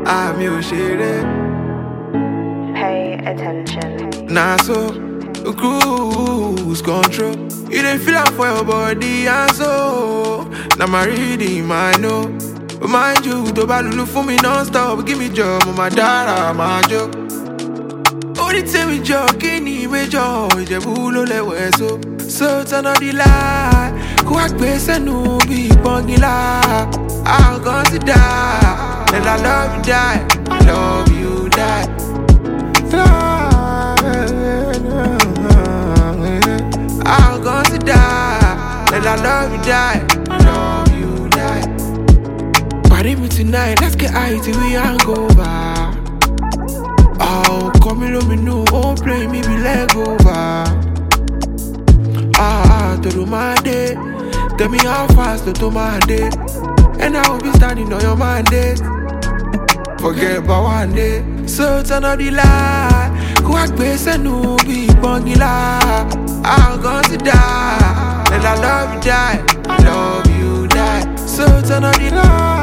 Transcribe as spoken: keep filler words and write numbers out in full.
I'm your shit. Pay attention. Nah, so cruise control. You didn't feel up for your body, and so now my reading, my know. Mind you, to look for me non-stop. Give me job, my dada, my joke. Only tell me joke, any major. The bull le so. So turn on the light. Quack base and no be bongila. I'll consider. And I love you, die. I love you, die. I'll consider. And I love you, die. I love you, die. Party me tonight, let's get high till we ain't go back. Oh, come me, let me know. Oh, play me, be leg over. Ah, to do my day. Tell me how fast to do my day. And I will be standing on your mandate. Forget about one day. So turn on the light. Quack base and no be bongila. I'll consider. And I love you, die. I love you, die. So turn on the light.